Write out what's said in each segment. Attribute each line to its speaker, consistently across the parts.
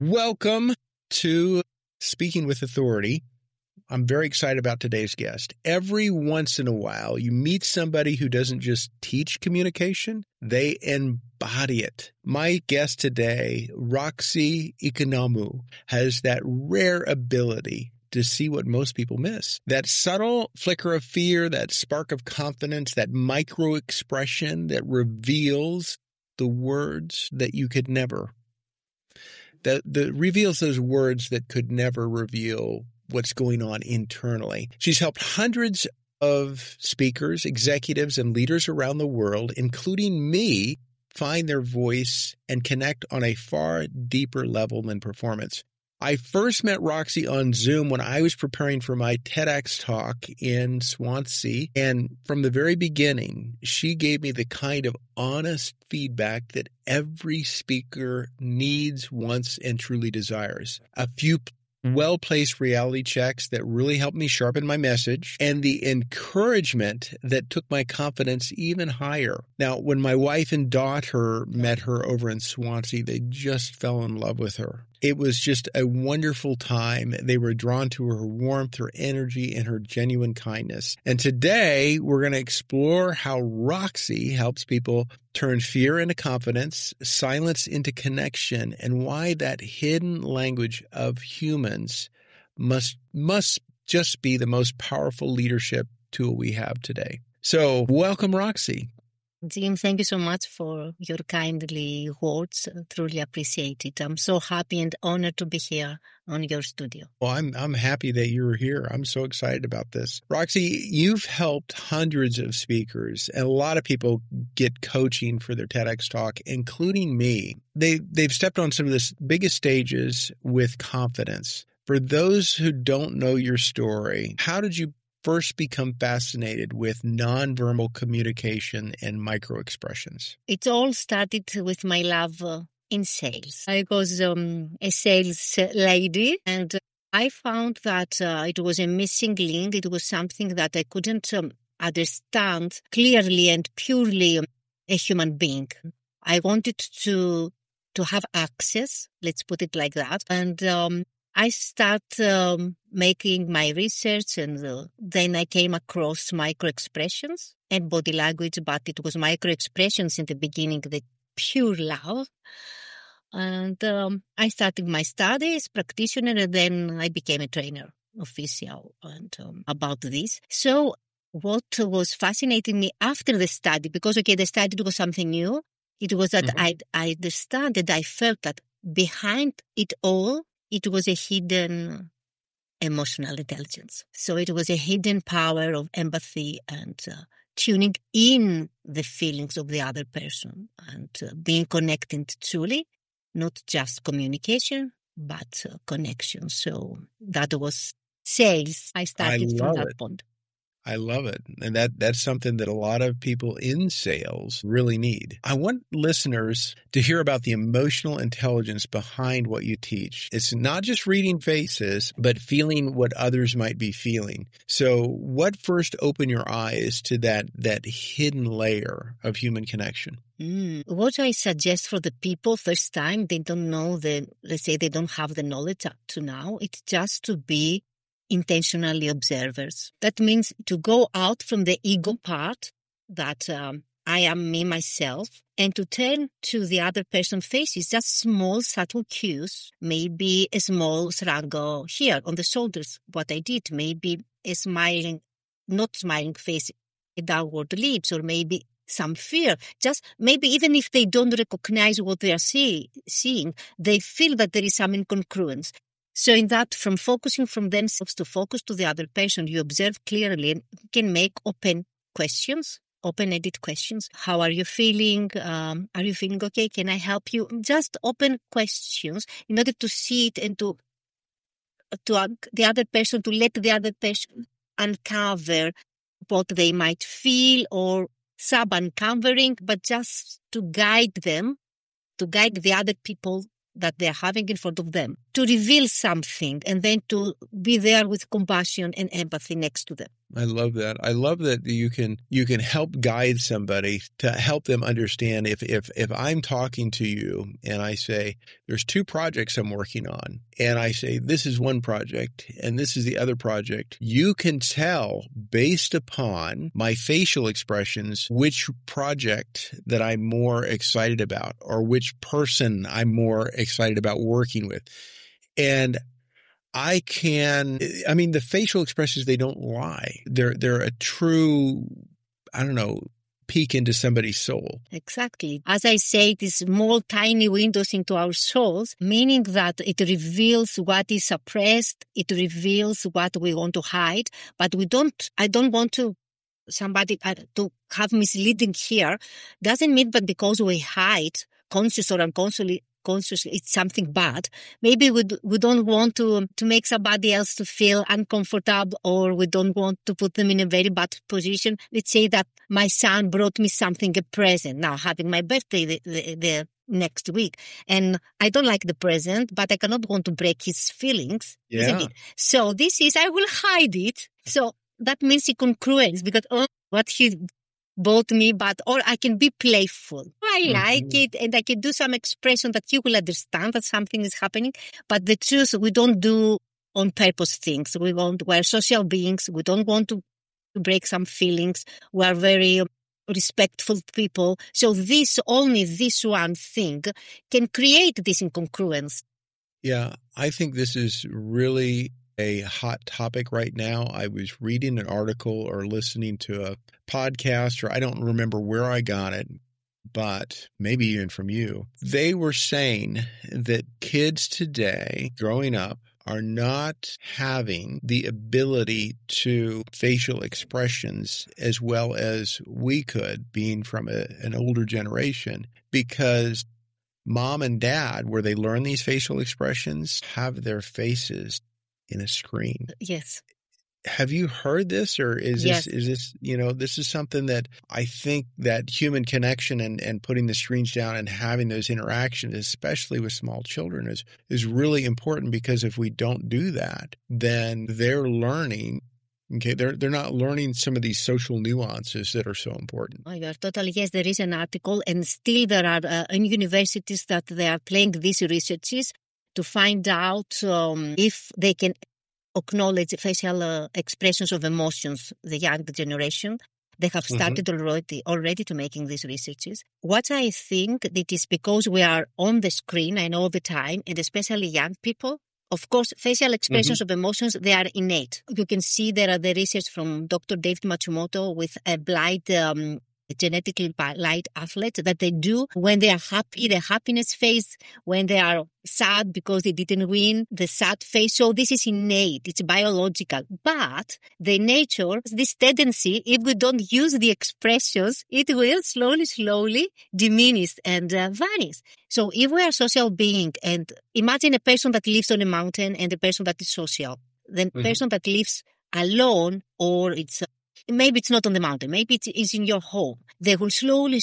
Speaker 1: Welcome to Speaking with Authority. I'm very excited about today's guest. Every once in a while, you meet somebody who doesn't just teach communication, they embody it. My guest today, Roxy Ikenamu, has that rare ability to see what most people miss. That subtle flicker of fear, that spark of confidence, that micro expression that reveals the words that you could never. That reveals those words that could never reveal what's going on internally. She's helped hundreds of speakers, executives, and leaders around the world, including me, find their voice and connect on a far deeper level than performance. I first met Roxy on Zoom when I was preparing for my TEDx talk in Swansea. And from the very beginning, she gave me the kind of honest feedback that every speaker needs, wants, and truly desires. A few well-placed reality checks that really helped me sharpen my message, and the encouragement that took my confidence even higher. Now, when my wife and daughter met her over in Swansea, they just fell in love with her. It was just a wonderful time. They were drawn to her warmth, her energy, and her genuine kindness. And today, we're going to explore how Roxy helps people turn fear into confidence, silence into connection, and why that hidden language of humans must just be the most powerful leadership tool we have today. So, welcome, Roxy.
Speaker 2: Jim, thank you so much for your kindly words. Truly appreciate it. I'm so happy and honored to be here on your studio.
Speaker 1: Well, I'm happy that you're here. I'm so excited about this. Roxy, you've helped hundreds of speakers, and a lot of people get coaching for their TEDx talk, including me. They've stepped on some of the biggest stages with confidence. For those who don't know your story, how did you first become fascinated with nonverbal communication and micro-expressions?
Speaker 2: It all started with my love in sales. I was a sales lady, and I found that it was a missing link. It was something that I couldn't understand clearly and purely a human being. I wanted to have access, let's put it like that, and I started making my research, and then I came across micro-expressions and body language, but it was micro-expressions in the beginning, the pure love. And I started my studies, practitioner, and then I became a trainer, official, and about this. So what was fascinating me after the study, because, the study was something new, it was that I understand that I felt that behind it all, it was a hidden emotional intelligence. So it was a hidden power of empathy and tuning in the feelings of the other person and being connected truly, not just communication, but connection. So that was sales. I started from that point.
Speaker 1: I love it. And that's something that a lot of people in sales really need. I want listeners to hear about the emotional intelligence behind what you teach. It's not just reading faces, but feeling what others might be feeling. So what first opened your eyes to that hidden layer of human connection?
Speaker 2: What I suggest for the people first time, they don't know let's say they don't have the knowledge up to now, it's just to be intentionally observers. That means to go out from the ego part that I am me, myself, and to turn to the other person's faces, just small, subtle cues, maybe a small shrug here on the shoulders, what I did, maybe a smiling, not smiling face, a downward lips, or maybe some fear. Just maybe even if they don't recognize what they are seeing, they feel that there is some incongruence. So in that, from focusing from themselves to focus to the other person, you observe clearly and can make open questions, open-ended questions. How are you feeling? Are you feeling okay? Can I help you? Just open questions in order to see it and to the other person, to let the other person uncover what they might feel or sub-uncovering, but just to guide them, to guide the other people that they're having in front of them, to reveal something and then to be there with compassion and empathy next to them.
Speaker 1: I love that. I love that you can help guide somebody to help them understand if I'm talking to you and I say, there's 2 projects I'm working on, and I say, this is one project and this is the other project, you can tell based upon my facial expressions which project that I'm more excited about or which person I'm more excited about working with. And the facial expressions, they don't lie. They're a true, peek into somebody's soul.
Speaker 2: Exactly. As I say, these small, tiny windows into our souls, meaning that it reveals what is suppressed. It reveals what we want to hide, but I don't want to have misleading here. Doesn't mean that because we hide, conscious or unconsciously, it's something bad. Maybe we don't want to make somebody else to feel uncomfortable, or we don't want to put them in a very bad position. Let's say that my son brought me something, a present, now having my birthday the next week, and I don't like the present, but I cannot want to break his feelings, isn't it? So I will hide it. So that means incongruence, because what he bought me, or I can be playful. I like it, and I can do some expression that you will understand that something is happening. But the truth, we don't do on purpose things. We're social beings. We don't want to break some feelings. We are very respectful people. So only this one thing can create this incongruence.
Speaker 1: Yeah, I think this is really a hot topic right now. I was reading an article or listening to a podcast, or I don't remember where I got it, but maybe even from you. They were saying that kids today growing up are not having the ability to facial expressions as well as we could, being from an older generation, because mom and dad, where they learn these facial expressions, have their faces in a screen.
Speaker 2: Yes.
Speaker 1: Have you heard this, or is this, this is something that I think that human connection and putting the screens down and having those interactions, especially with small children, is really important, because if we don't do that, then they're learning. Okay, they're not learning some of these social nuances that are so important.
Speaker 2: Oh, you are totally, yes. There is an article, and still there are in universities that they are playing these researches to find out if they can acknowledge facial expressions of emotions, the young generation. They have started already to making these researches. What I think it is because we are on the screen and all the time, and especially young people. Of course, facial expressions of emotions, they are innate. You can see there are the research from Dr. David Matsumoto with a blind genetically blind athletes that they do when they are happy, the happiness face, when they are sad because they didn't win, the sad face. So this is innate, it's biological. But the nature, this tendency, if we don't use the expressions, it will slowly diminish and vanish. So if we are social being, and imagine a person that lives on a mountain and a person that is social, the person that lives alone, or maybe it's not on the mountain, maybe it is in your home. They will slowly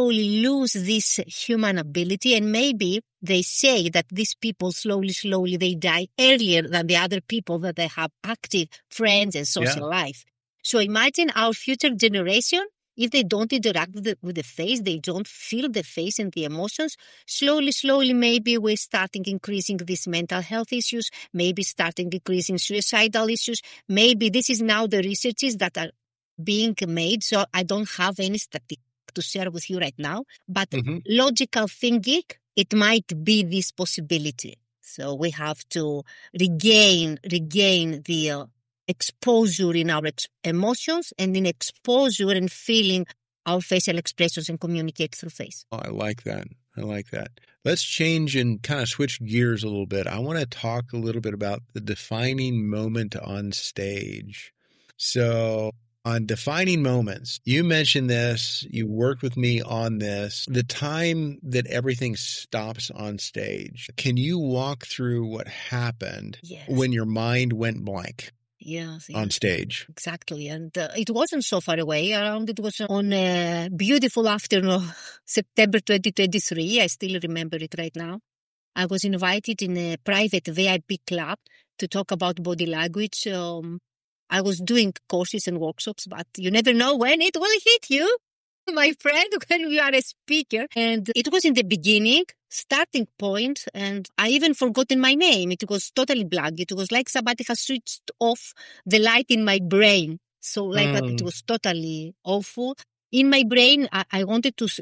Speaker 2: lose this human ability, and maybe they say that these people slowly they die earlier than the other people that they have active friends and social life. So imagine our future generation, if they don't interact with the face, they don't feel the face and the emotions, slowly maybe we're starting increasing these mental health issues, maybe starting increasing suicidal issues. Maybe this is now the researches that are being made, so I don't have any statistic to share with you right now, but logical thinking, it might be this possibility. So we have to regain the exposure in our emotions, and in exposure and feeling our facial expressions and communicate through face.
Speaker 1: Oh, I like that. Let's change and kind of switch gears a little bit. I want to talk a little bit about the defining moment on stage. So on defining moments, you mentioned this, you worked with me on this, the time that everything stops on stage. Can you walk through what happened when your mind went blank?
Speaker 2: Yes.
Speaker 1: On stage.
Speaker 2: Exactly. And it wasn't so far away. It was on a beautiful afternoon, September 2023. I still remember it right now. I was invited in a private VIP club to talk about body language. I was doing courses and workshops, but you never know when it will hit you, my friend, when you are a speaker. And it was in the beginning, starting point, and I even forgotten my name. It was totally blank. It was like somebody has switched off the light in my brain. So like that, it was totally awful. In my brain, I wanted to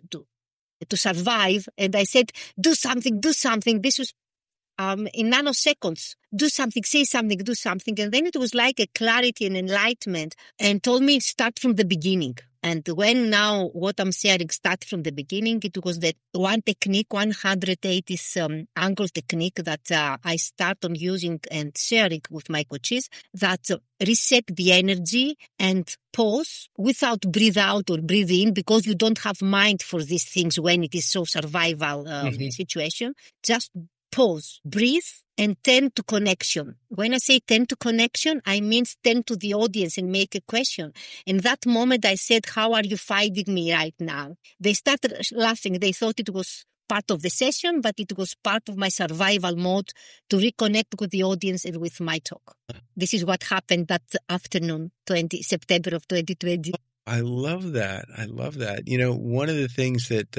Speaker 2: survive. And I said, do something. This was in nanoseconds. Do something, say something, do something. And then it was like a clarity and enlightenment and told me start from the beginning. And when now what I'm sharing start from the beginning, it was that one technique, 180 angle technique that I start on using and sharing with my coaches that reset the energy and pause without breathe out or breathe in because you don't have mind for these things when it is so survival situation. Just pause, breathe, and tend to connection. When I say tend to connection, I mean tend to the audience and make a question. In that moment, I said, how are you finding me right now? They started laughing. They thought it was part of the session, but it was part of my survival mode to reconnect with the audience and with my talk. This is what happened that afternoon, September of 2020.
Speaker 1: I love that. You know, one of the things that,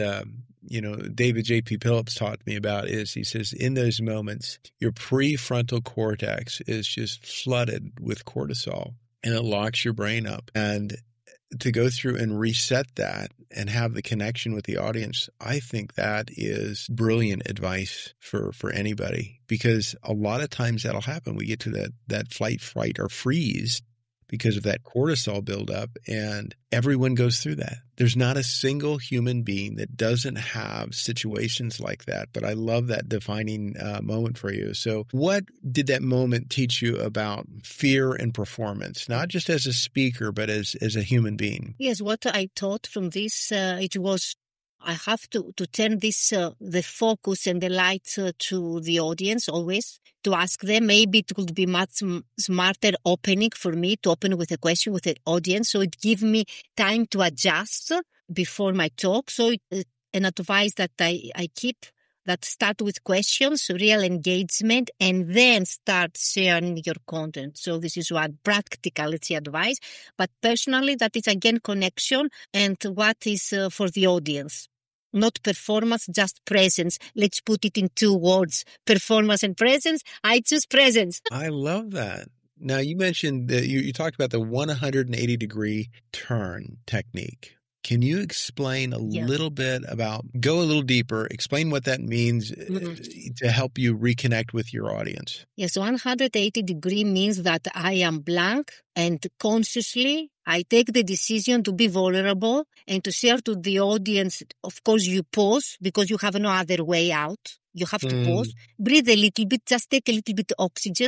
Speaker 1: David J.P. Phillips taught me about is he says, in those moments, your prefrontal cortex is just flooded with cortisol and it locks your brain up. And to go through and reset that and have the connection with the audience, I think that is brilliant advice for anybody, because a lot of times that'll happen. We get to that flight, fright, or freeze because of that cortisol buildup, and everyone goes through that. There's not a single human being that doesn't have situations like that, but I love that defining moment for you. So what did that moment teach you about fear and performance, not just as a speaker, but as a human being?
Speaker 2: Yes, what I taught from this, it was I have to turn this, the focus and the light to the audience always, to ask them. Maybe it would be much smarter opening for me to open with a question with the audience. So it gives me time to adjust before my talk. So an advice that I keep, that start with questions, real engagement, and then start sharing your content. So this is one practicality advice. But personally, that is again connection and what is for the audience. Not performance, just presence. Let's put it in 2 words. Performance and presence. I choose presence.
Speaker 1: I love that. Now, you mentioned that you talked about the 180-degree turn technique. Can you explain a little bit about, go a little deeper, explain what that means to help you reconnect with your audience?
Speaker 2: Yes, 180-degree means that I am blank and consciously I take the decision to be vulnerable and to share to the audience. Of course, you pause because you have no other way out. You have to pause, breathe a little bit, just take a little bit of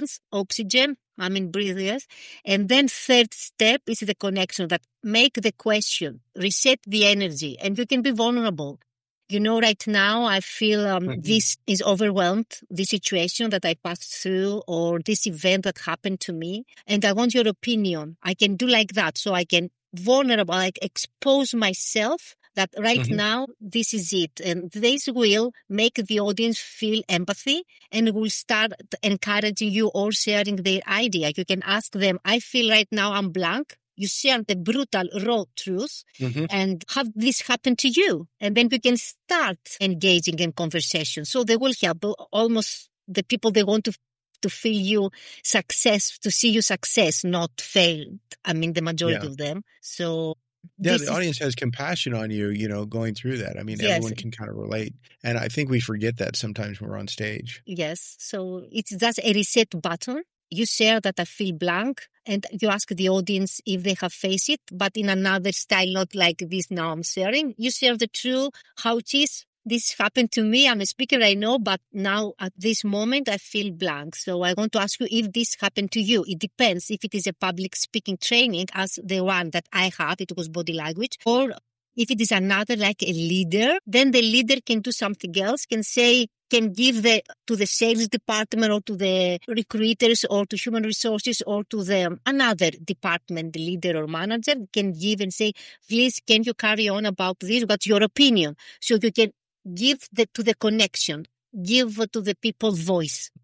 Speaker 2: oxygen. Breathe, yes. And then third step is the connection, that make the question, reset the energy, and you can be vulnerable. You know, right now I feel this is overwhelmed, this situation that I passed through or this event that happened to me. And I want your opinion. I can do like that. So I can vulnerable, like expose myself that right now this is it. And this will make the audience feel empathy and will start encouraging you or sharing their idea. You can ask them, I feel right now I'm blank. You share the brutal, raw truth and have this happen to you. And then we can start engaging in conversation. So they will help almost the people they want to feel you success, to see you success, not failed. The majority of them. So
Speaker 1: the audience has compassion on you, going through that. Everyone can kind of relate. And I think we forget that sometimes when we're on stage.
Speaker 2: Yes. So it's just a reset button. You share that I feel blank and you ask the audience if they have faced it, but in another style, not like this now I'm sharing. You share the truth, how it is. This happened to me. I'm a speaker, I know, but now at this moment I feel blank. So I want to ask you if this happened to you. It depends if it is a public speaking training as the one that I have, it was body language, or if it is another like a leader, then the leader can do something else, can give to the sales department or to the recruiters or to human resources or to the another department, the leader or manager can give and say, please, can you carry on about this? What's your opinion? So you can give to the connection, give to the people voice.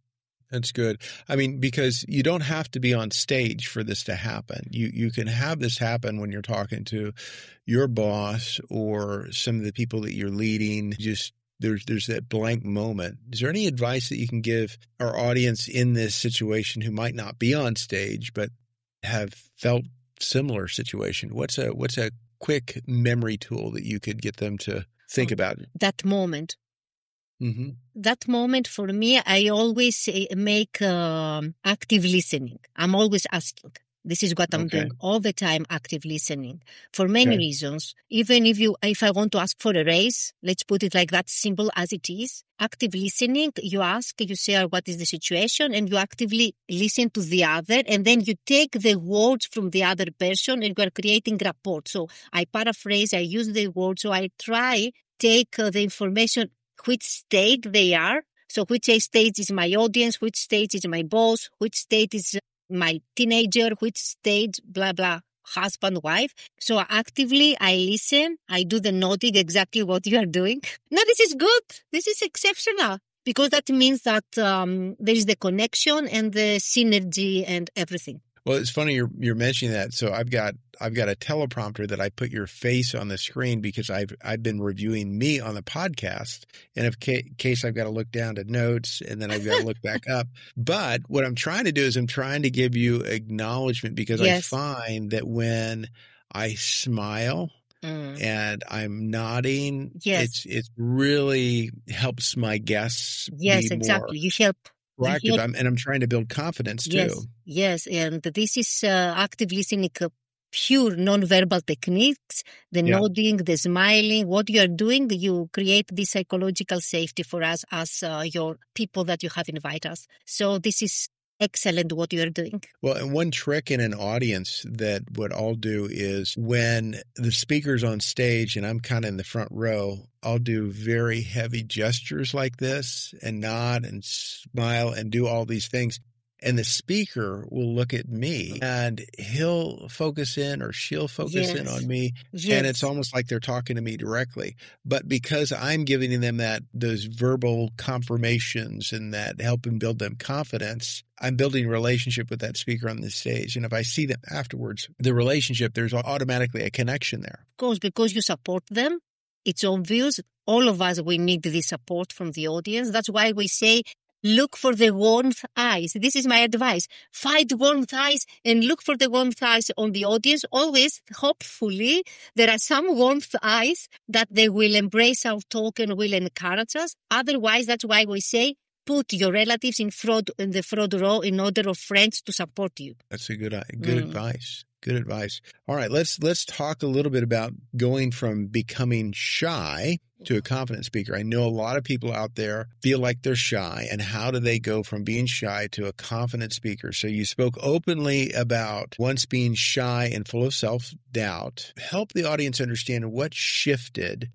Speaker 1: That's good. I mean, because you don't have to be on stage for this to happen. You can have this happen when you're talking to your boss or some of the people that you're leading. Just there's that blank moment. Is there any advice that you can give our audience in this situation who might not be on stage but have felt similar situation? What's a quick memory tool that you could get them to think about?
Speaker 2: That moment.
Speaker 1: Mm-hmm.
Speaker 2: That moment for me, I always make active listening. I'm always asking. This is what I'm doing all the time, active listening, for many reasons. Even if I want to ask for a raise, let's put it like that, simple as it is. Active listening, you ask, you say, what is the situation? And you actively listen to the other. And then you take the words from the other person and you are creating rapport. So I paraphrase, I use the words. So I try take the information, which state they are. So which state is my audience, which state is my boss, which state is my teenager, which stage, blah, blah, husband, wife. So actively I listen. I do the nodding, exactly what you are doing. No, this is good. This is exceptional. Because that means that there is the connection and the synergy and everything.
Speaker 1: Well, it's funny you're mentioning that. So I've got a teleprompter that I put your face on the screen because I've been reviewing me on the podcast, and in case I've got to look down to notes and then I've got to look back up. But what I'm trying to do is I'm trying to give you acknowledgement because I find that when I smile and I'm nodding, it really helps my guests.
Speaker 2: Yes, exactly. You help.
Speaker 1: Proactive, and I'm trying to build confidence too.
Speaker 2: Yes, and this is active listening, pure non-verbal techniques, the nodding, the smiling. What you are doing, you create this psychological safety for us as your people that you have invited us. So this is excellent what you are doing.
Speaker 1: Well, and one trick in an audience that what I'll do is when the speaker's on stage and I'm kind of in the front row, I'll do very heavy gestures like this and nod and smile and do all these things. And the speaker will look at me and he'll focus in or she'll focus in on me. And it's almost like they're talking to me directly. But because I'm giving them those verbal confirmations and that helping build them confidence, I'm building a relationship with that speaker on the stage. And if I see them afterwards, the relationship, there's automatically a connection there.
Speaker 2: Of course, because you support them. It's obvious. All of us, we need this support from the audience. That's why we say, look for the warmth eyes. This is my advice. Find warmth eyes and look for the warmth eyes on the audience. Always, hopefully, there are some warmth eyes that they will embrace our talk and will encourage us. Otherwise, that's why we say, put your relatives in the front row in order of friends to support you.
Speaker 1: That's a good advice. Good advice. All right, let's talk a little bit about going from becoming shy to a confident speaker. I know a lot of people out there feel like they're shy, and how do they go from being shy to a confident speaker? So you spoke openly about once being shy and full of self-doubt. Help the audience understand what shifted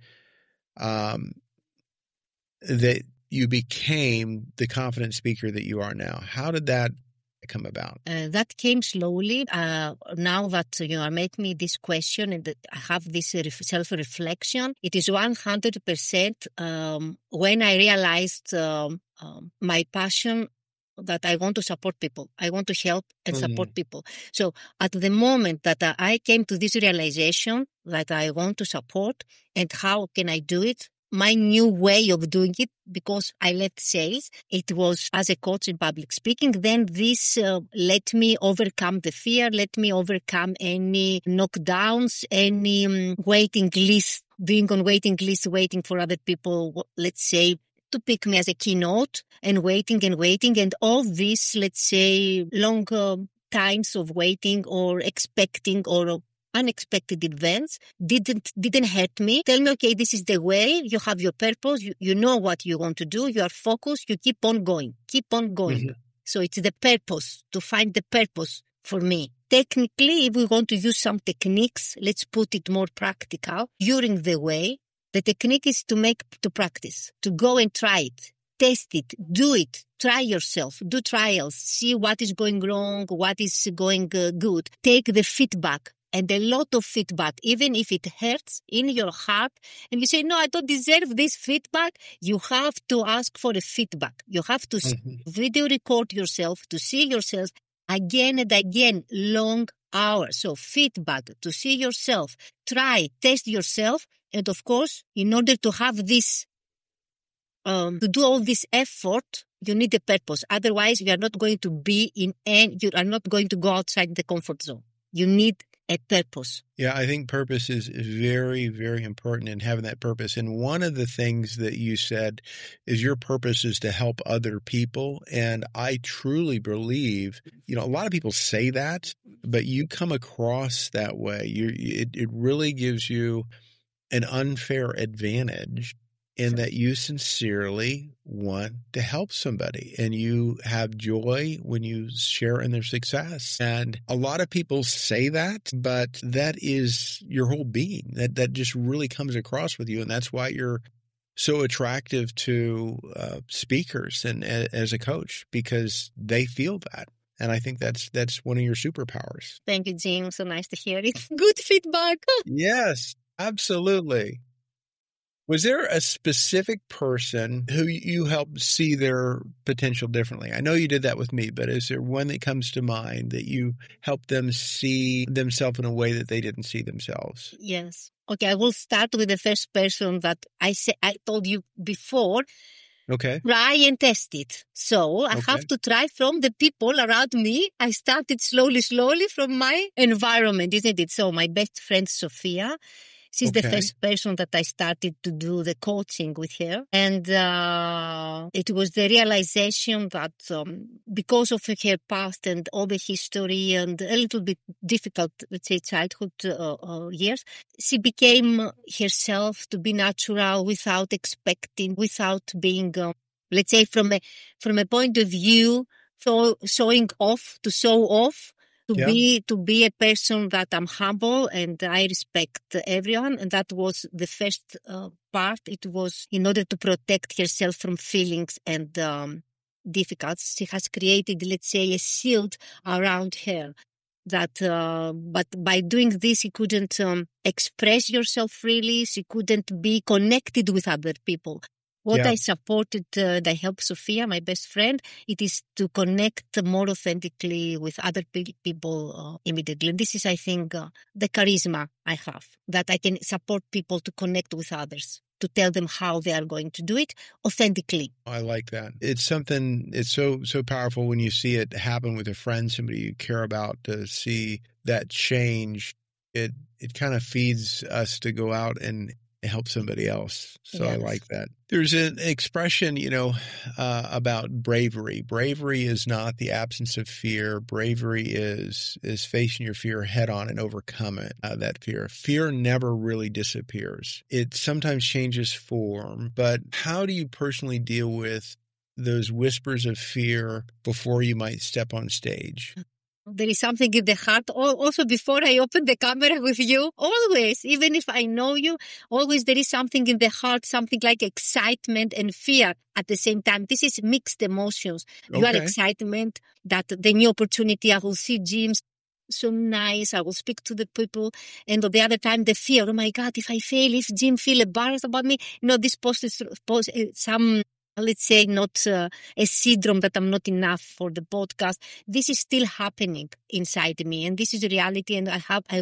Speaker 1: that you became the confident speaker that you are now. How did that come about?
Speaker 2: That came slowly. Now that you are making me this question and that I have this self-reflection, it is 100% when I realized my passion that I want to support people. I want to help and support people. So at the moment that I came to this realization that I want to support and how can I do it, my new way of doing it, because I left sales, it was as a coach in public speaking. Then this let me overcome the fear, let me overcome any knockdowns, any waiting list, being on waiting list, waiting for other people, let's say, to pick me as a keynote and waiting. And all this, let's say, long times of waiting or expecting or unexpected events didn't hurt me. Tell me, okay, this is the way, you have your purpose, you know what you want to do, you are focused, you keep on going. Mm-hmm. So it's the purpose, to find the purpose for me. Technically, if we want to use some techniques, let's put it more practical. During the way, the technique is to practice, to go and try it. Test it, do it, try yourself, do trials, see what is going wrong, what is going good. Take the feedback. and a lot of feedback, even if it hurts in your heart, and you say, no, I don't deserve this feedback, you have to ask for a feedback. You have to video record yourself, to see yourself again and again, long hours. So feedback, to see yourself, try, test yourself. And of course, in order to have this, to do all this effort, you need a purpose. Otherwise, you are not going to you are not going to go outside the comfort zone. You need a purpose.
Speaker 1: Yeah, I think purpose is very, very important in having that purpose. And one of the things that you said is your purpose is to help other people. And I truly believe, a lot of people say that, but you come across that way. It really gives you an unfair advantage in that you sincerely want to help somebody and you have joy when you share in their success. And a lot of people say that, but that is your whole being. That just really comes across with you. And that's why you're so attractive to speakers and as a coach, because they feel that. And I think that's one of your superpowers.
Speaker 2: Thank you, Jim. So nice to hear it. Good feedback.
Speaker 1: Yes, absolutely. Was there a specific person who you helped see their potential differently? I know you did that with me, but is there one that comes to mind that you helped them see themselves in a way that they didn't see themselves?
Speaker 2: Yes. Okay, I will start with the first person that I told you before.
Speaker 1: Okay.
Speaker 2: Try and test it. So I have to try from the people around me. I started slowly from my environment, isn't it? So my best friend, Sophia, she's the first person that I started to do the coaching with her. And it was the realization that because of her past and all the history and a little bit difficult, let's say, childhood years, she became herself to be natural without expecting, without being, let's say, from a point of view, showing off, to show off. To be a person that I'm humble and I respect everyone. And that was the first part. It was in order to protect herself from feelings and difficulties. She has created, let's say, a shield around her. That, but by doing this, she couldn't express herself freely. She couldn't be connected with other people. What I supported, I helped Sophia, my best friend, it is to connect more authentically with other people immediately. And this is, I think, the charisma I have, that I can support people to connect with others, to tell them how they are going to do it authentically.
Speaker 1: I like that. It's something, it's so powerful when you see it happen with a friend, somebody you care about, to see that change. It kind of feeds us to go out and help somebody else. So I like that. There's an expression, about bravery. Bravery is not the absence of fear. Bravery is facing your fear head on and overcome it, that fear. Fear never really disappears. It sometimes changes form, but how do you personally deal with those whispers of fear before you might step on stage?
Speaker 2: There is something in the heart. Also, before I open the camera with you, always, even if I know you, always there is something in the heart, something like excitement and fear at the same time. This is mixed emotions. You are excitement that the new opportunity, I will see Jim, so nice, I will speak to the people. And on the other time, the fear, oh my God, if I fail, if Jim feel embarrassed about me, this poses some, let's say, not a syndrome that I'm not enough for the podcast. This is still happening inside me, and this is reality. And I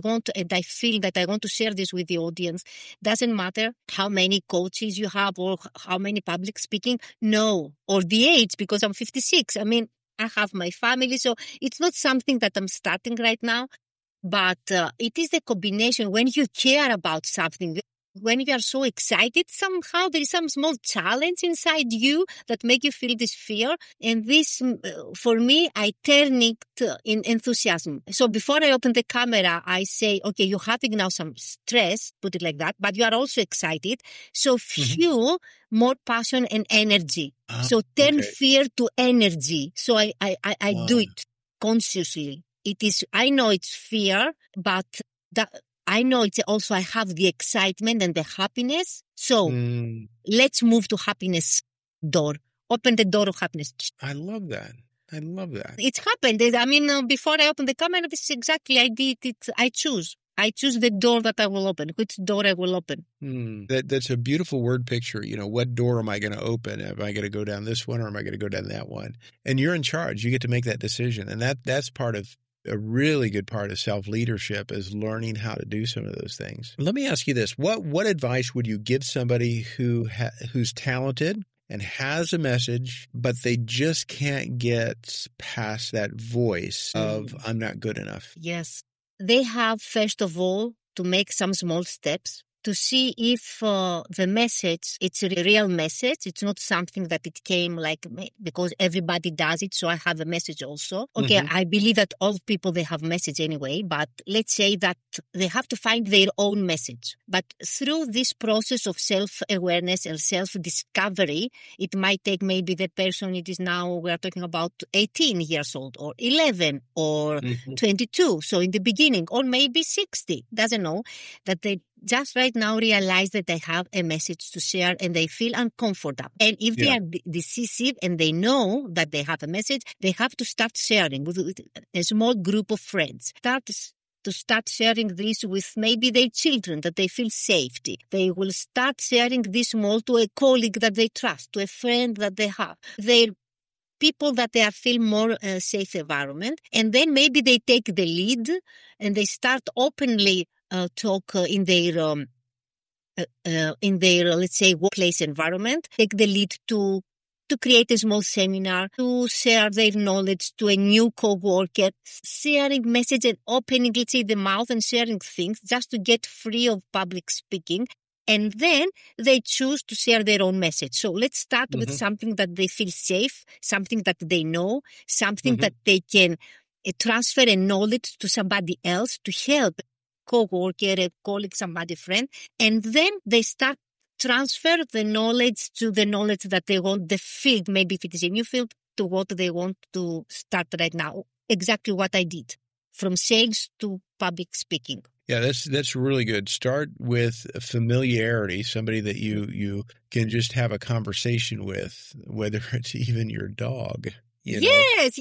Speaker 2: feel that I want to share this with the audience. Doesn't matter how many coaches you have or how many public speaking, no, or the age, because I'm 56. I mean, I have my family, so it's not something that I'm starting right now. But it is the combination when you care about something. When you are so excited, somehow there is some small challenge inside you that make you feel this fear. And this, for me, I turn it in enthusiasm. So before I open the camera, I say, okay, you're having now some stress, put it like that, but you are also excited. So fuel more passion and energy. So turn fear to energy. So I do it consciously. I know it's fear, but I know it's also I have the excitement and the happiness. So let's move to happiness door. Open the door of happiness.
Speaker 1: I love that.
Speaker 2: It happened. I mean, before I opened the camera, this is exactly I did it. I choose. I choose the door that I will open, which door I will open.
Speaker 1: That's a beautiful word picture. What door am I going to open? Am I going to go down this one or am I going to go down that one? And you're in charge. You get to make that decision. And that's part of a really good part of self-leadership is learning how to do some of those things. Let me ask you this. What advice would you give somebody who's talented and has a message, but they just can't get past that voice of, I'm not good enough?
Speaker 2: Yes. They have, first of all, to make some small steps to see if the message, it's a real message. It's not something that it came like because everybody does it, so I have a message also. Okay, I believe that all people, they have message anyway, but let's say that they have to find their own message. But through this process of self-awareness and self-discovery, it might take maybe the person, it is now, we are talking about 18 years old or 11 or 22. So in the beginning, or maybe 60, doesn't know, that they just right now realize that they have a message to share and they feel uncomfortable. And if they are decisive and they know that they have a message, they have to start sharing with a small group of friends. Start sharing this with maybe their children, that they feel safety. They will start sharing this more to a colleague that they trust, to a friend that they have. Their people that they feel more safe environment. And then maybe they take the lead and they start openly talk in their let's say workplace environment, take the lead to create a small seminar, to share their knowledge to a new co-worker, sharing message and opening, let's say, the mouth and sharing things just to get free of public speaking. And then they choose to share their own message. So let's start with something that they feel safe, something that they know, something that they can transfer a knowledge to somebody else to help co-worker, a colleague, somebody, friend, and then they start transfer the knowledge to the knowledge that they want, the field, maybe if it is a new field, to what they want to start right now. Exactly what I did, from sales to public speaking.
Speaker 1: Yeah, that's really good. Start with familiarity, somebody that you can just have a conversation with, whether it's even your dog.
Speaker 2: Yes.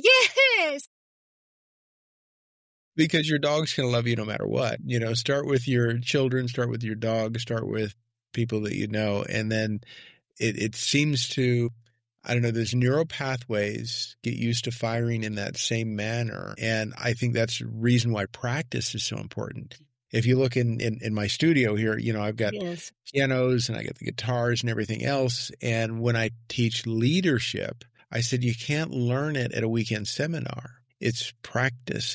Speaker 1: Because your dog's going to love you no matter what. Start with your children, start with your dog, start with people that you know. And then it seems to, I don't know, those neural pathways get used to firing in that same manner. And I think that's the reason why practice is so important. If you look in my studio here, I've got pianos and I got the guitars and everything else. And when I teach leadership, I said, you can't learn it at a weekend seminar. It's practice.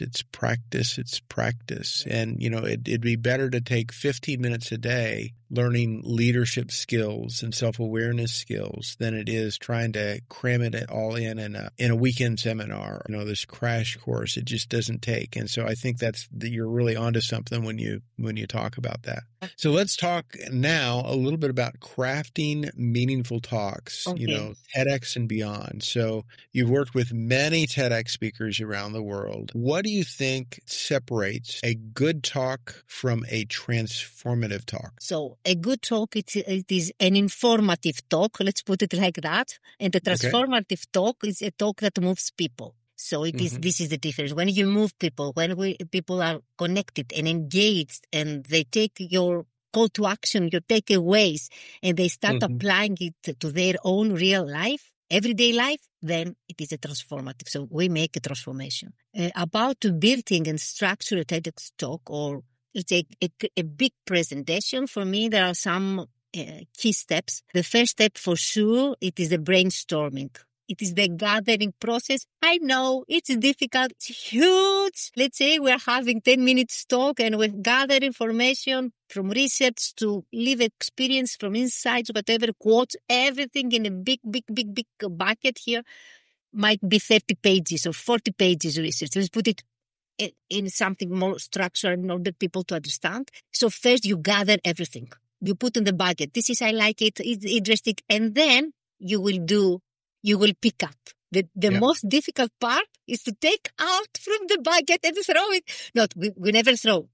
Speaker 1: And, it'd be better to take 15 minutes a day learning leadership skills and self-awareness skills than it is trying to cram it all in a weekend seminar. This crash course, it just doesn't take. And so I think you're really onto something when you talk about that. So let's talk now a little bit about crafting meaningful talks, TEDx and beyond. So you've worked with many TEDx speakers around the world. What do you think separates a good talk from a transformative talk?
Speaker 2: So a good talk, it is an informative talk, let's put it like that. And a transformative talk is a talk that moves people. So this is the difference. When you move people, people are connected and engaged and they take your call to action, your takeaways, and they start applying it to their own real life, everyday life, then it is a transformative. So we make a transformation. About building and structure a TEDx talk, or let's say a big presentation, for me, there are some key steps. The first step for sure, it is the brainstorming. It is the gathering process. I know it's difficult. It's huge. Let's say we're having 10 minutes talk and we gather information from research to live experience, from insights, whatever, quotes, everything in a big bucket here. Might be 30 pages or 40 pages research. Let's put it in something more structured in order people to understand. So first you gather everything. You put in the bucket. This is, I like it. It's interesting. And then you will pick up. The most difficult part is to take out from the bucket and throw it. No, we never throw.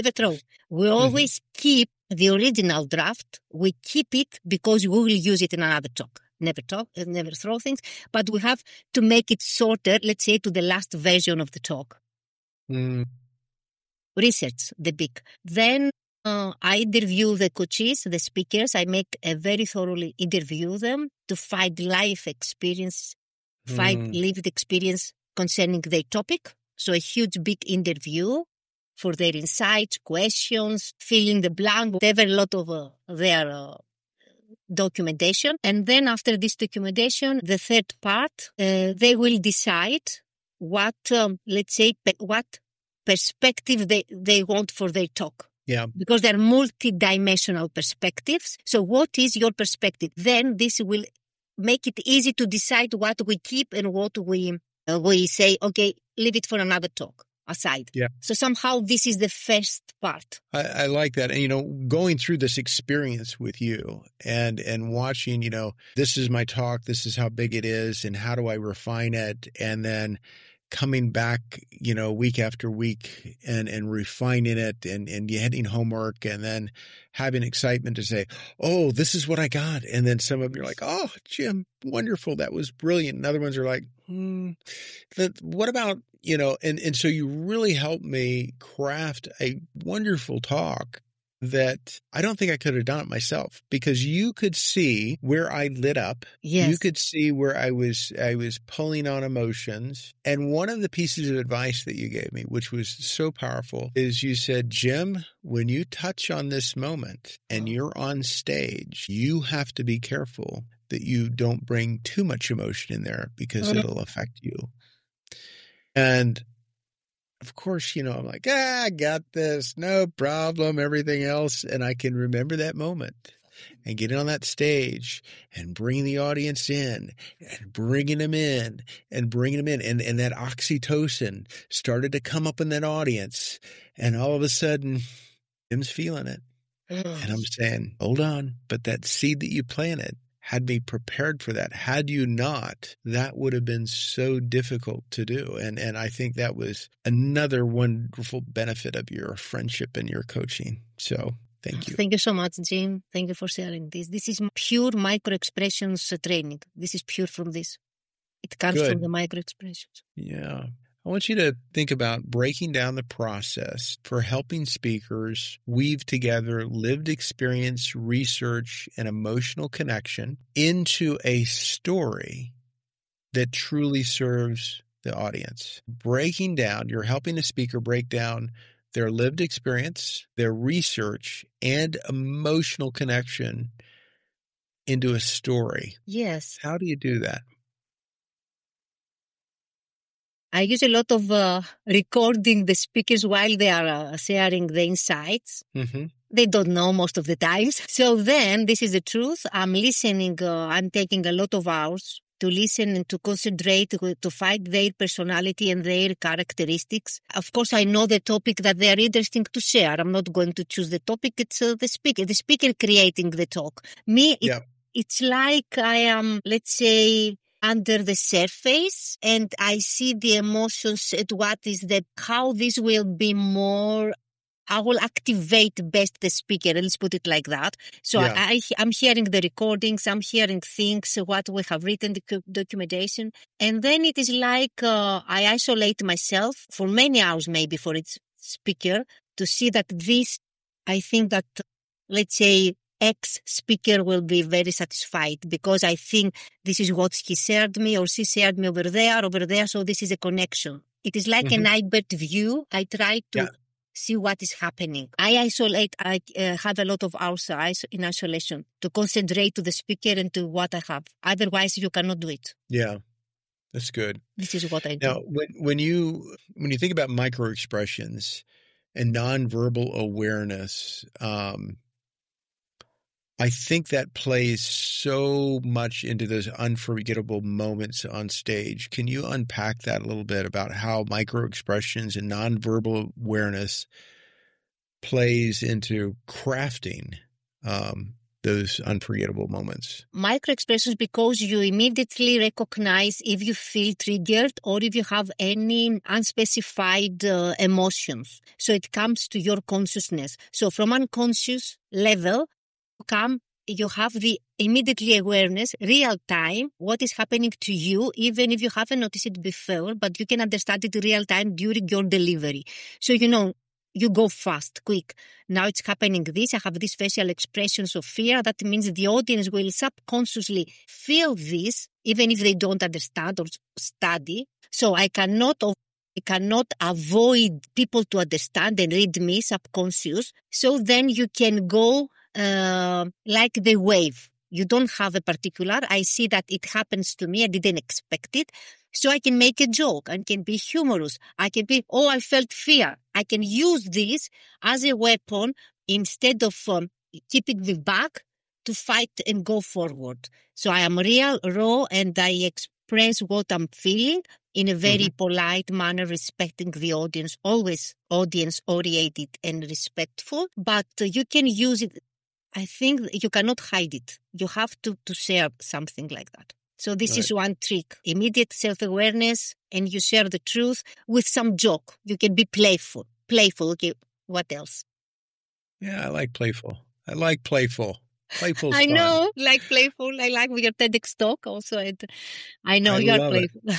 Speaker 2: We always keep the original draft. We keep it because we will use it in another talk. Never throw things. But we have to make it shorter, let's say, to the last version of the talk. research the book. Then I interview the coaches, the speakers. I make a very thoroughly interview them to find life experience, find lived experience concerning their topic. So a huge big interview for their insights, questions, fill in the blank, whatever, a lot of their documentation. And then after this documentation, the third part, they will decide what, what perspective they want for their talk.
Speaker 1: Yeah.
Speaker 2: Because they're multi-dimensional perspectives. So what is your perspective? Then this will make it easy to decide what we keep and what we say, okay, leave it for another talk aside.
Speaker 1: Yeah.
Speaker 2: So somehow this is the first part.
Speaker 1: I like that. And, going through this experience with you and watching, this is my talk, this is how big it is, and how do I refine it? And then coming back, week after week and refining it and getting homework and then having excitement to say, oh, this is what I got. And then some of you are like, oh, Jim, wonderful. That was brilliant. And other ones are like, what about, and so you really helped me craft a wonderful talk that I don't think I could have done it myself, because you could see where I lit up.
Speaker 2: Yes.
Speaker 1: You could see where I was pulling on emotions. And one of the pieces of advice that you gave me, which was so powerful, is you said, Jim, when you touch on this moment and you're on stage, you have to be careful that you don't bring too much emotion in there, because it'll affect you. And of course, I'm like, I got this, no problem, everything else. And I can remember that moment and getting on that stage and bringing the audience in and bringing them in and bringing them in. And that oxytocin started to come up in that audience. And all of a sudden, Jim's feeling it. And I'm saying, hold on. But that seed that you planted had me prepared for that. Had you not, that would have been so difficult to do. And I think that was another wonderful benefit of your friendship and your coaching. So thank you.
Speaker 2: Thank you so much, Jim. Thank you for sharing this. This is pure micro expressions training. This is pure from this. It comes from the micro expressions.
Speaker 1: Yeah. I want you to think about breaking down the process for helping speakers weave together lived experience, research, and emotional connection into a story that truly serves the audience. Breaking down, you're helping a speaker break down their lived experience, their research, and emotional connection into a story.
Speaker 2: Yes.
Speaker 1: How do you do that?
Speaker 2: I use a lot of recording the speakers while they are sharing the insights.
Speaker 1: Mm-hmm.
Speaker 2: They don't know most of the times. So then, this is the truth. I'm listening. I'm taking a lot of hours to listen and to concentrate, to find their personality and their characteristics. Of course, I know the topic that they are interesting to share. I'm not going to choose the topic. It's the speaker creating the talk. It's like I am, let's say, under the surface, and I see the emotions and how this will be more, I will activate best the speaker, let's put it like that. So I'm hearing the recordings, I'm hearing things, what we have written, the documentation, and then it is like I isolate myself for many hours maybe for its speaker to see that I think that, let's say, X speaker will be very satisfied because I think this is what he shared me or she shared me over there. So this is a connection. It is like an iBird view. I try to see what is happening. I isolate. I have a lot of hours in isolation to concentrate to the speaker and to what I have. Otherwise, you cannot do it.
Speaker 1: Yeah, that's good.
Speaker 2: This is what I do.
Speaker 1: Now, when you think about micro expressions and nonverbal awareness, I think that plays so much into those unforgettable moments on stage. Can you unpack that a little bit about how micro expressions and nonverbal awareness plays into crafting those unforgettable moments?
Speaker 2: Micro expressions, because you immediately recognize if you feel triggered or if you have any unspecified emotions. So it comes to your consciousness. So from unconscious level, you have the immediately awareness, real time, what is happening to you, even if you haven't noticed it before, but you can understand it real time during your delivery. So, you go fast, quick. Now it's happening this. I have these facial expressions of fear. That means the audience will subconsciously feel this, even if they don't understand or study. So I cannot avoid people to understand and read me subconscious. So then you can go like the wave. You don't have a particular. I see that it happens to me. I didn't expect it. So I can make a joke. I can be humorous. I can be, I felt fear. I can use this as a weapon instead of keeping the back to fight and go forward. So I am real, raw, and I express what I'm feeling in a very polite manner, respecting the audience, always audience-oriented and respectful. But you can use it. I think you cannot hide it. You have to share something like that. So this is one trick. Immediate self-awareness, and you share the truth with some joke. You can be playful. Okay, what else?
Speaker 1: Yeah, I like playful. Playful's
Speaker 2: I
Speaker 1: fun.
Speaker 2: know, like playful. I like your TEDx talk also. I know you are playful.
Speaker 1: I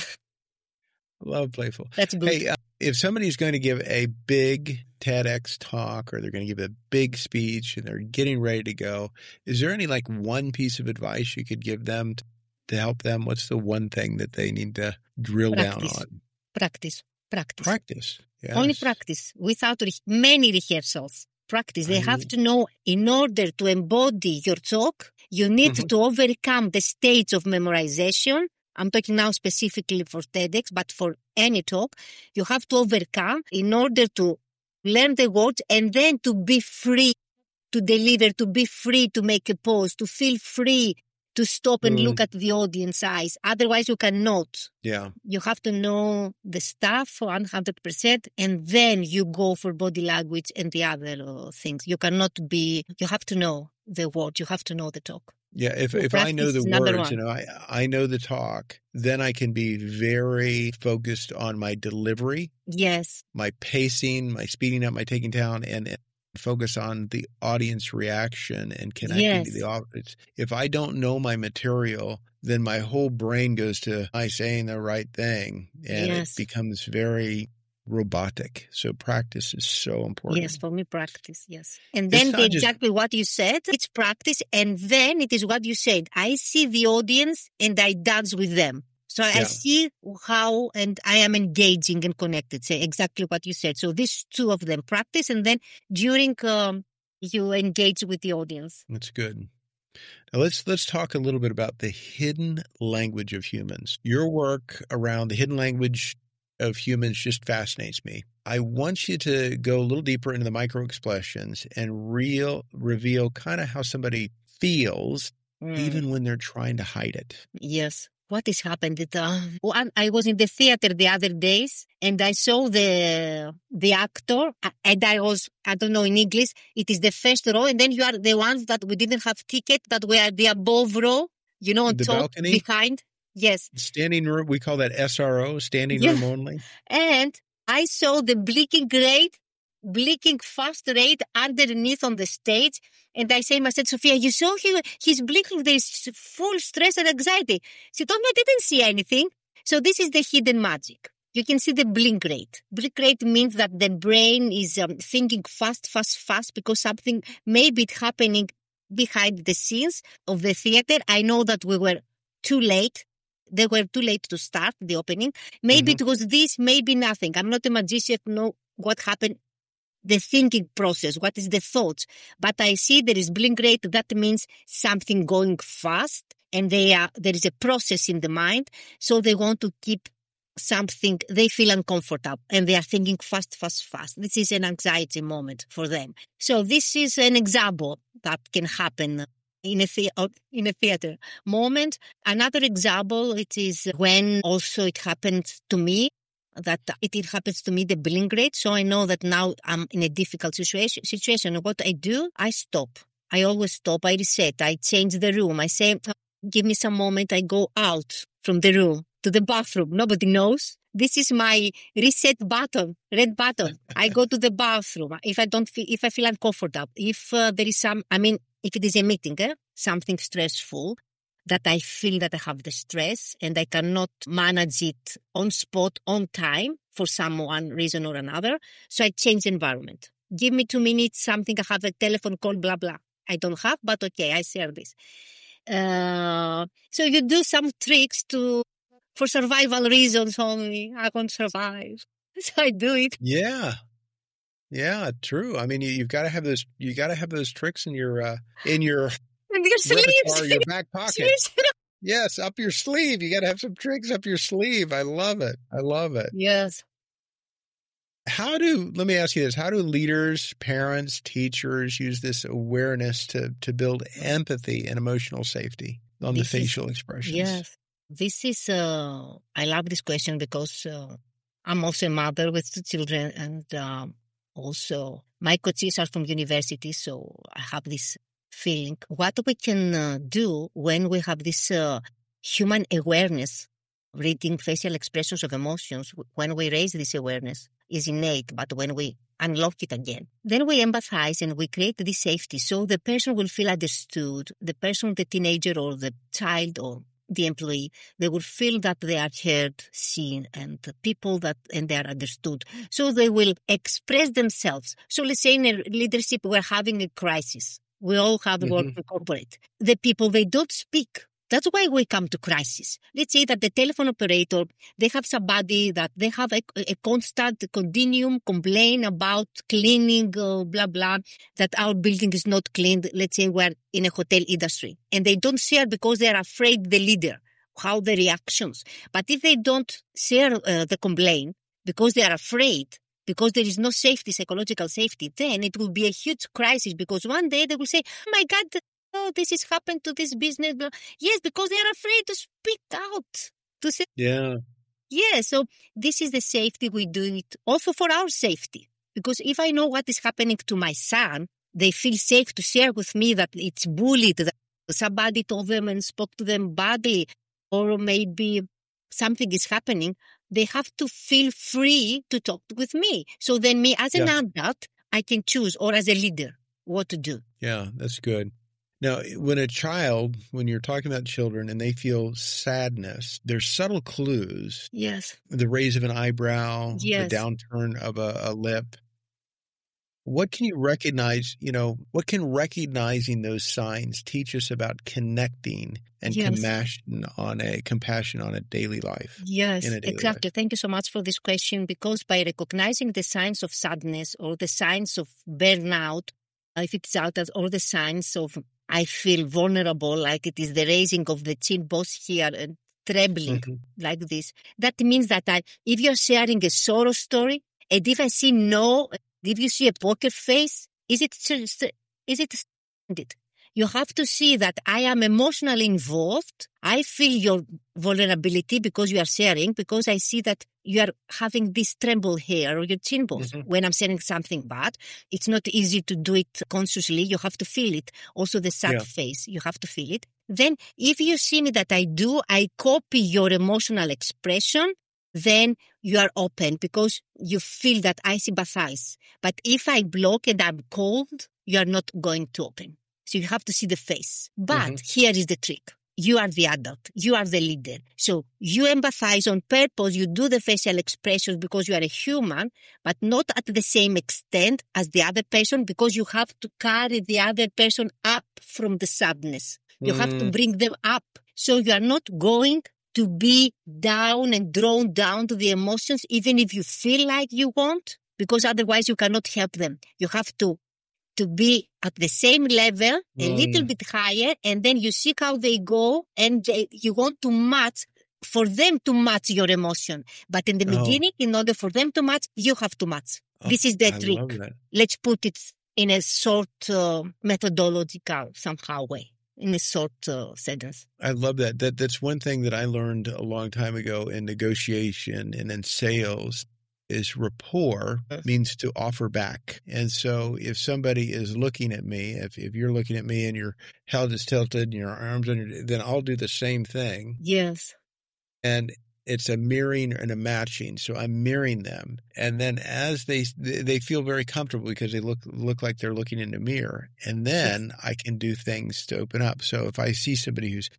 Speaker 1: love playful.
Speaker 2: That's good.
Speaker 1: Hey, if somebody's going to give a big TEDx talk or they're going to give a big speech and they're getting ready to go, is there any like one piece of advice you could give them to help them? What's the one thing that they need to drill down on?
Speaker 2: Practice.
Speaker 1: Yes.
Speaker 2: Only practice without many rehearsals. Practice. They have to know in order to embody your talk, you need to overcome the stage of memorization. I'm talking now specifically for TEDx, but for any talk, you have to overcome in order to learn the words and then to be free to deliver, to be free to make a pause, to feel free to stop and look at the audience eyes. Otherwise, you cannot.
Speaker 1: Yeah.
Speaker 2: You have to know the stuff 100%, and then you go for body language and the other things. You have to know the word. You have to know the talk.
Speaker 1: Yeah, if I know the words, I know the talk, then I can be very focused on my delivery.
Speaker 2: Yes.
Speaker 1: My pacing, my speeding up, my taking down, and focus on the audience reaction and connecting to the audience. If I don't know my material, then my whole brain goes to, am I saying the right thing? And it becomes very robotic. So practice is so important.
Speaker 2: Yes, for me, practice, yes. And then exactly what you said, it's practice, and then it is what you said. I see the audience and I dance with them. So I see how, and I am engaging and connected. Say exactly what you said. So these two of them, practice, and then during you engage with the audience.
Speaker 1: That's good. Now let's talk a little bit about the hidden language of humans. Your work around the hidden language of humans just fascinates me. I want you to go a little deeper into the micro expressions and reveal kind of how somebody feels even when they're trying to hide it.
Speaker 2: Yes. What has happened? I was in the theater the other days and I saw the actor, and I don't know in English, it is the first row, and then you are the ones that we didn't have ticket, that were the above row, on
Speaker 1: the
Speaker 2: top,
Speaker 1: balcony?
Speaker 2: behind. Yes.
Speaker 1: Standing room, we call that SRO, standing room only.
Speaker 2: And I saw the blinking fast rate underneath on the stage. And I say to myself, Sophia, you saw he's blinking, there's full stress and anxiety. She told me I didn't see anything. So this is the hidden magic. You can see the blink rate. Blink rate means that the brain is thinking fast, because something may be happening behind the scenes of the theater. I know that we were too late. They were too late to start the opening. Maybe it was this, maybe nothing. I'm not a magician to know what happened, the thinking process, what is the thoughts. But I see there is blink rate. That means something going fast, and there is a process in the mind. So they want to keep something, they feel uncomfortable, and they are thinking fast. This is an anxiety moment for them. So this is an example that can happen in a theater moment. Another example, it is when also it happened to me, that it happens to me, the blink rate. So I know that now I'm in a difficult situation. What I do, I stop. I always stop. I reset. I change the room. I say, give me some moment. I go out from the room to the bathroom. Nobody knows. This is my reset button, red button. I go to the bathroom if I feel uncomfortable. If there is if it is a meeting, something stressful, that I feel that I have the stress and I cannot manage it on spot, on time for some one reason or another. So I change the environment. Give me 2 minutes, something, I have a telephone call, blah, blah. I don't have, but okay, I share this. So you do some tricks for survival reasons only. I won't survive. So I do it.
Speaker 1: Yeah. Yeah, true. I mean, you've got to have those tricks in your
Speaker 2: And your
Speaker 1: repertoire, your
Speaker 2: sleeves.
Speaker 1: back pocket. Yes, up your sleeve. You got to have some tricks up your sleeve. I love it. I love it.
Speaker 2: Yes.
Speaker 1: Let me ask you this. How do leaders, parents, teachers use this awareness to build empathy and emotional safety on the facial expressions?
Speaker 2: Yes. This is, I love this question because I'm also a mother with 2 children, and also my coaches are from university, so I have this feeling. What we can do when we have this human awareness, reading facial expressions of emotions, when we raise this awareness, is innate, but when we unlock it again, then we empathize and we create this safety so the person will feel understood, the person, the teenager or the child or the employee, they will feel that they are heard, seen, and and they are understood. So they will express themselves. So let's say in a leadership, we're having a crisis. We all have work in corporate. The people, they don't speak. That's why we come to crisis. Let's say that the telephone operator, they have somebody that they have a constant continuum complaint about cleaning, blah, blah, that our building is not cleaned. Let's say we're in a hotel industry and they don't share because they're afraid the leader, how the reactions. But if they don't share the complaint because they are afraid, because there is no safety, psychological safety, then it will be a huge crisis because one day they will say, oh my God, oh, this has happened to this business. Yes, because they are afraid to speak out. To say,
Speaker 1: yeah.
Speaker 2: Yeah, so this is the safety we do it also for our safety. Because if I know what is happening to my son, they feel safe to share with me that it's bullied, that somebody told them and spoke to them badly, or maybe something is happening. They have to feel free to talk with me. So then me as an adult, I can choose, or as a leader, what to do.
Speaker 1: Yeah, that's good. Now, when you're talking about children and they feel sadness, there's subtle clues.
Speaker 2: Yes.
Speaker 1: The raise of an eyebrow,
Speaker 2: Yes.
Speaker 1: the downturn of a lip. What can you recognize, what can recognizing those signs teach us about connecting and compassion on a daily life?
Speaker 2: Yes, exactly. Thank you so much for this question, because by recognizing the signs of sadness or the signs of burnout, if it's out as all the signs of I feel vulnerable, like it is the raising of the chin both here and trembling like this, that means that if you're sharing a sorrow story, and if I see if you see a poker face, is it standard? You have to see that I am emotionally involved. I feel your vulnerability because you are sharing, because I see that you are having this tremble here or your chin bones. When I'm saying something bad, it's not easy to do it consciously. You have to feel it. Also the sad face, you have to feel it. Then if you see me that I copy your emotional expression, then you are open because you feel that I sympathize. But if I block and I'm cold, you are not going to open. So you have to see the face. But here is the trick. You are the adult. You are the leader. So you empathize on purpose. You do the facial expressions because you are a human, but not at the same extent as the other person, because you have to carry the other person up from the sadness. You have to bring them up. So you are not going to be down and drawn down to the emotions, even if you feel like you want, because otherwise you cannot help them. You have to be at the same level, a little bit higher, and then you see how they go, and you want to match, for them to match your emotion. But in the beginning, in order for them to match, you have to match. This is the trick. Let's put it in a sort methodological somehow way, in a short sentence.
Speaker 1: I love that. That's one thing that I learned a long time ago in negotiation and in sales. Is rapport means to offer back. And so if somebody is looking at me, if you're looking at me and your head is tilted and your arms then I'll do the same thing.
Speaker 2: Yes.
Speaker 1: And it's a mirroring and a matching. So I'm mirroring them. And then as they feel very comfortable because they look like they're looking in the mirror. And then I can do things to open up. So if I see somebody who's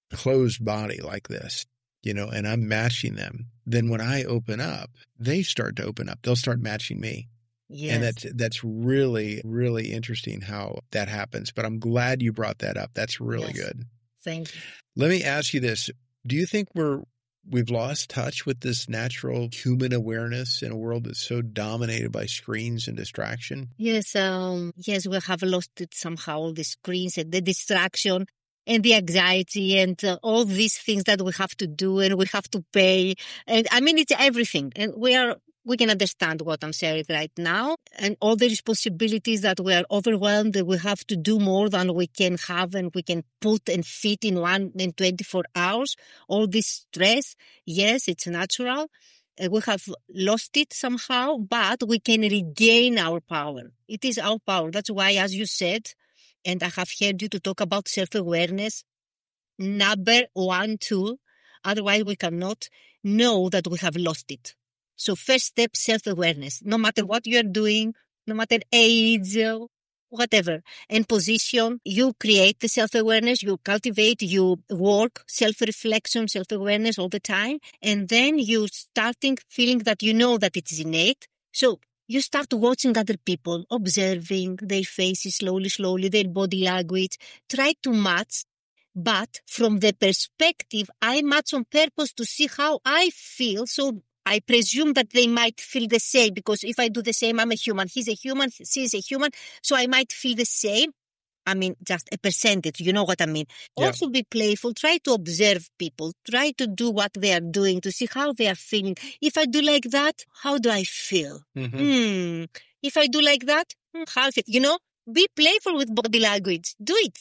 Speaker 1: closed body like this, and I'm matching them, then when I open up, they start to open up. They'll start matching me.
Speaker 2: Yes.
Speaker 1: And that's really, really interesting how that happens. But I'm glad you brought that up. That's really good.
Speaker 2: Thank you.
Speaker 1: Let me ask you this. Do you think we've lost touch with this natural human awareness in a world that's so dominated by screens and distraction?
Speaker 2: Yes, yes, we have lost it somehow, all the screens and the distraction and the anxiety and all these things that we have to do and we have to pay. And I mean, it's everything. And we can understand what I'm saying right now and all the responsibilities that we are overwhelmed, that we have to do more than we can have and we can put and fit in 24 hours. All this stress, yes, it's natural. We have lost it somehow, but we can regain our power. It is our power. That's why, as you said, and I have heard you to talk about self-awareness, number 1, 2, otherwise we cannot know that we have lost it. So first step, self-awareness. No matter what you're doing, no matter age, whatever, and position, you create the self-awareness, you cultivate, you work, self-reflection, self-awareness all the time. And then you starting feeling that you know that it is innate. So you start watching other people, observing their faces slowly, their body language. Try to match, but from the perspective, I match on purpose to see how I feel. So I presume that they might feel the same because if I do the same, I'm a human. He's a human. She's a human. So I might feel the same. I mean, just a percentage. You know what I mean? Yeah. Also be playful. Try to observe people. Try to do what they are doing to see how they are feeling. If I do like that, how do I feel? Mm-hmm. If I do like that, how is it? Be playful with body language. Do it.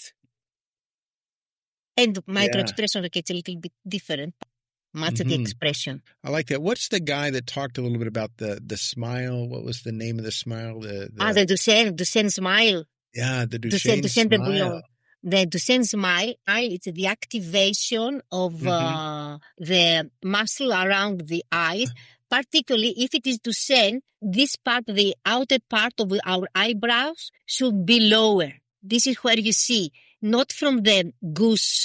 Speaker 2: And micro expression gets a little bit different. Much of the expression.
Speaker 1: I like that. What's the guy that talked a little bit about the smile? What was the name of the smile? The
Speaker 2: Duchenne smile.
Speaker 1: Yeah, the Duchenne smile.
Speaker 2: The Duchenne smile, it's the activation of the muscle around the eyes. Particularly if it is Duchenne, this part, the outer part of our eyebrows should be lower. This is where you see, not from the goose...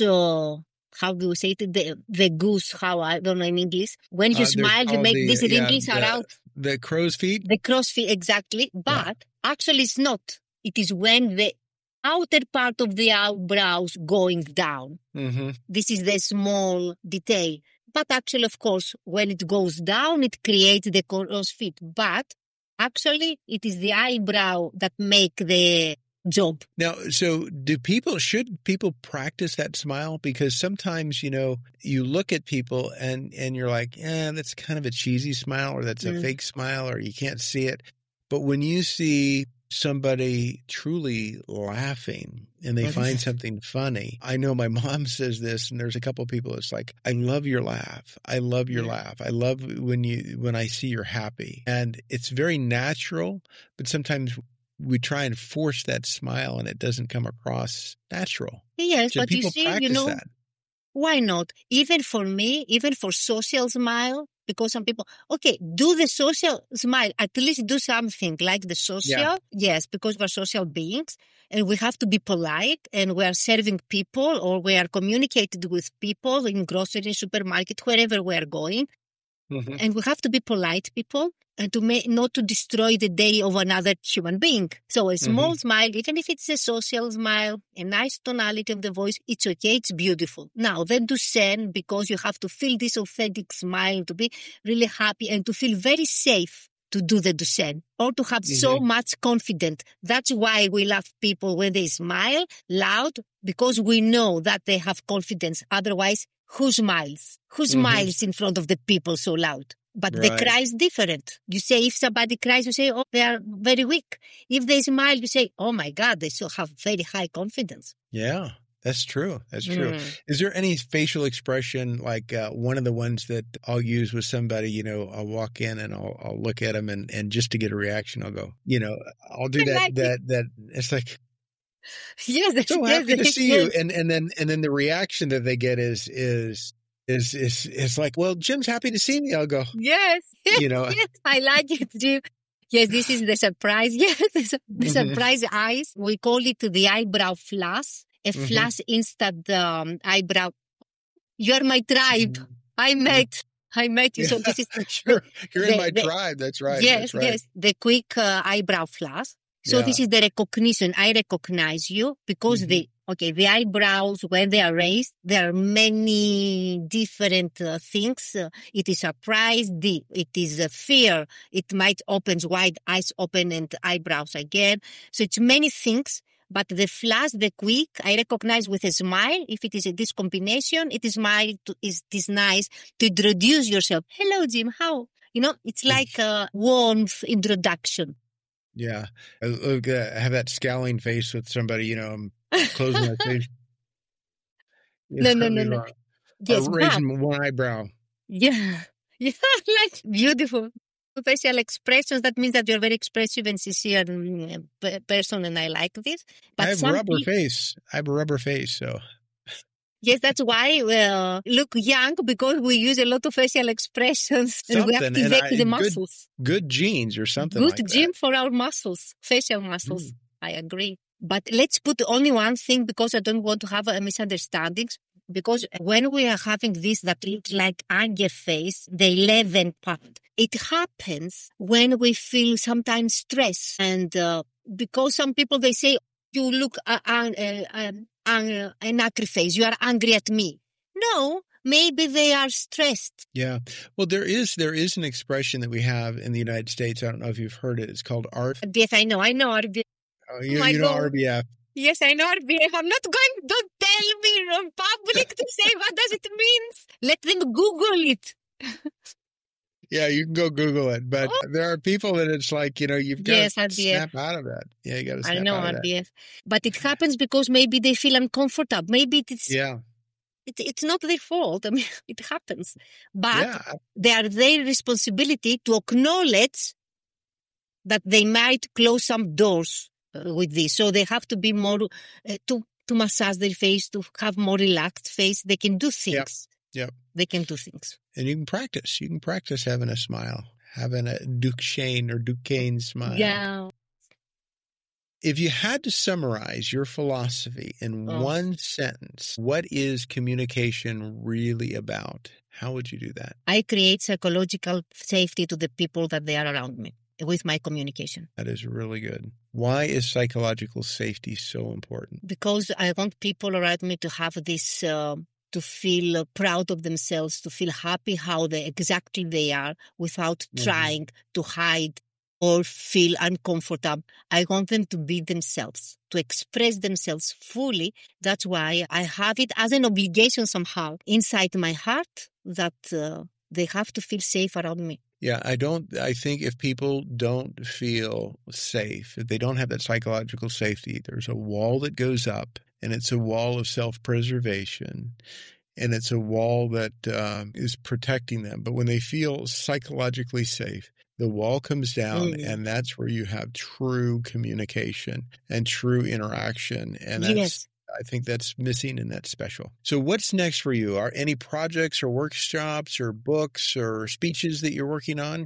Speaker 2: how do you say it? The goose, how I don't know in English. When you smile, you make these wrinkles around.
Speaker 1: The crow's feet?
Speaker 2: The crow's feet, exactly. But actually it's not. It is when the outer part of the eyebrows going down. This is the small detail. But actually, of course, when it goes down, it creates the crow's feet. But actually, it is the eyebrow that make the job.
Speaker 1: Now, so should people practice that smile? Because sometimes, you look at people and you're like, that's kind of a cheesy smile or that's a fake smile or you can't see it. But when you see somebody truly laughing and they find something funny, I know my mom says this and there's a couple of people, it's like, I love your laugh. I love your laugh. I love when I see you're happy. And it's very natural, but sometimes we try and force that smile and it doesn't come across natural.
Speaker 2: Yes, but you see,
Speaker 1: that.
Speaker 2: Why not? Even for me, even for social smile, because some people, do the social smile, at least do something like the social. Yeah. Yes, because we're social beings and we have to be polite and we are serving people or we are communicating with people in grocery, supermarket, wherever we are going. And we have to be polite people and not to destroy the day of another human being. So a small smile, even if it's a social smile, a nice tonality of the voice, it's okay, it's beautiful. Now, then Duchenne, because you have to feel this authentic smile, to be really happy and to feel very safe to do the Duchenne or to have so much confidence. That's why we love people when they smile loud, because we know that they have confidence. Otherwise, who smiles? Who smiles in front of the people so loud? But the cry is different. You say, if somebody cries, you say, they are very weak. If they smile, you say, oh my God, they still have very high confidence.
Speaker 1: Yeah, that's true. That's true. Is there any facial expression, like one of the ones that I'll use with somebody, I'll walk in and I'll look at them and just to get a reaction, I'll go, I'll do that it's like,
Speaker 2: yes,
Speaker 1: so happy to see you. And then the reaction that they get is like, well, Jim's happy to see me. I'll go,
Speaker 2: yes, yes, I like it, Jim. Yes, this is the surprise. Yes, the surprise eyes. We call it the eyebrow flash. A flash instant eyebrow You are my tribe. I met you. So this is
Speaker 1: you're in my tribe. That's right.
Speaker 2: Yes,
Speaker 1: that's right.
Speaker 2: yes. The quick eyebrow flash. So this is the recognition. I recognize you because the eyebrows, when they are raised, there are many different things. It is surprise. It is fear. It might open wide, eyes open and eyebrows again. So it's many things. But the flash, the quick, I recognize with a smile. If it is this combination, it is nice to introduce yourself. Hello, Jim. How? It's like a warmth introduction.
Speaker 1: Yeah. I have that scowling face with somebody, I'm closing my face.
Speaker 2: No. Yes,
Speaker 1: raising one eyebrow.
Speaker 2: Yeah. Yeah, like beautiful. Facial expressions, that means that you're a very expressive and sincere person, and I like this. But
Speaker 1: I have a rubber face, so.
Speaker 2: Yes, that's why we look young, because we use a lot of facial expressions and we activate the muscles.
Speaker 1: Good genes or something like that.
Speaker 2: Good gene for our muscles, facial muscles. I agree. But let's put only one thing, because I don't want to have misunderstandings. Because when we are having this that looks like anger face, the 11th part, it happens when we feel sometimes stress. And because some people, they say, you look an angry face, you are angry at me. No, maybe they are stressed.
Speaker 1: Yeah. Well, there is an expression that we have in the United States. I don't know if you've heard it. It's called RBF.
Speaker 2: Yes, I know RBF.
Speaker 1: Oh, you know RBF.
Speaker 2: Yes, I know RBF. I'm not going, don't tell me in public to say what does it mean. Let them Google it.
Speaker 1: Yeah, you can go Google it. But there are people that it's like, you've got to snap out of that. Yeah, you got to snap out of that.
Speaker 2: But it happens because maybe they feel uncomfortable. Maybe it's not their fault. I mean, it happens. But they are their responsibility to acknowledge that they might close some doors with this. So they have to be more, to massage their face, to have more relaxed face. They can do things.
Speaker 1: Yep.
Speaker 2: They can do things.
Speaker 1: And you can practice. You can practice having a smile, having a Duquesne smile.
Speaker 2: Yeah.
Speaker 1: If you had to summarize your philosophy in one sentence, what is communication really about? How would you do that?
Speaker 2: I create psychological safety to the people that they are around me with my communication.
Speaker 1: That is really good. Why is psychological safety so important?
Speaker 2: Because I want people around me to have this, to feel proud of themselves, to feel happy how exactly they are, without trying to hide or feel uncomfortable. I want them to be themselves, to express themselves fully. That's why I have it as an obligation somehow inside my heart that they have to feel safe around me.
Speaker 1: Yeah, I think if people don't feel safe, if they don't have that psychological safety, there's a wall that goes up, and it's a wall of self-preservation, and it's a wall that is protecting them. But when they feel psychologically safe, the wall comes down, and that's where you have true communication and true interaction. And I think that's missing, and that's special. So what's next for you? Are any projects or workshops or books or speeches that you're working on?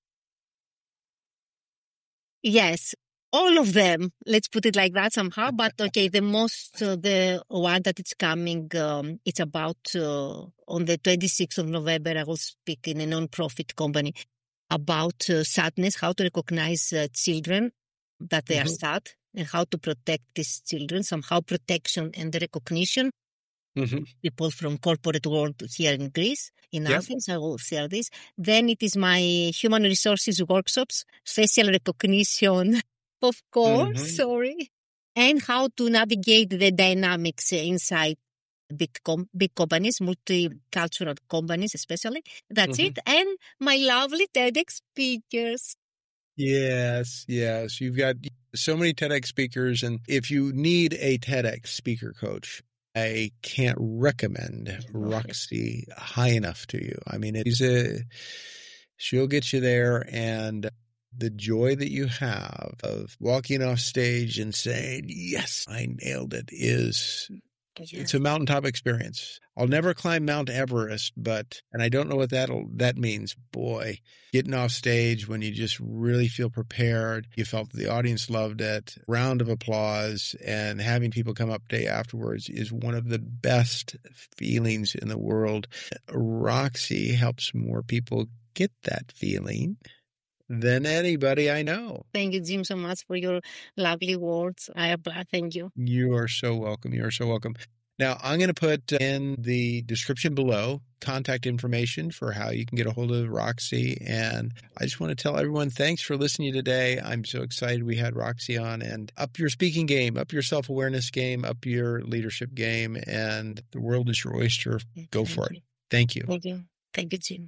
Speaker 2: Yes, all of them. Let's put it like that somehow. But the one that is coming, it's about on the 26th of November, I will speak in a non-profit company about sadness, how to recognize children that they are sad, and how to protect these children, somehow protection and the recognition. People from corporate world here in Greece, in Athens, I will share this. Then it is my human resources workshops, facial recognition, of course, and how to navigate the dynamics inside big companies, multicultural companies especially. That's it. And my lovely TEDx speakers.
Speaker 1: Yes. You've got so many TEDx speakers, and if you need a TEDx speaker coach, I can't recommend Roxy high enough to you. I mean, she'll get you there, and the joy that you have of walking off stage and saying, yes, I nailed it, is It's a mountaintop experience. I'll never climb Mount Everest, and I don't know what that means. Boy, getting off stage when you just really feel prepared, you felt the audience loved it, round of applause, and having people come up day afterwards is one of the best feelings in the world. Roxy helps more people get that feeling than anybody I know.
Speaker 2: Thank you, Jim, so much for your lovely words. Thank you.
Speaker 1: You are so welcome. You are so welcome. Now, I'm going to put in the description below contact information for how you can get a hold of Roxy. And I just want to tell everyone, thanks for listening today. I'm so excited we had Roxy on, and up your speaking game, up your self-awareness game, up your leadership game, and the world is your oyster. Go for it. Thank you.
Speaker 2: Thank you. Thank you, Jim.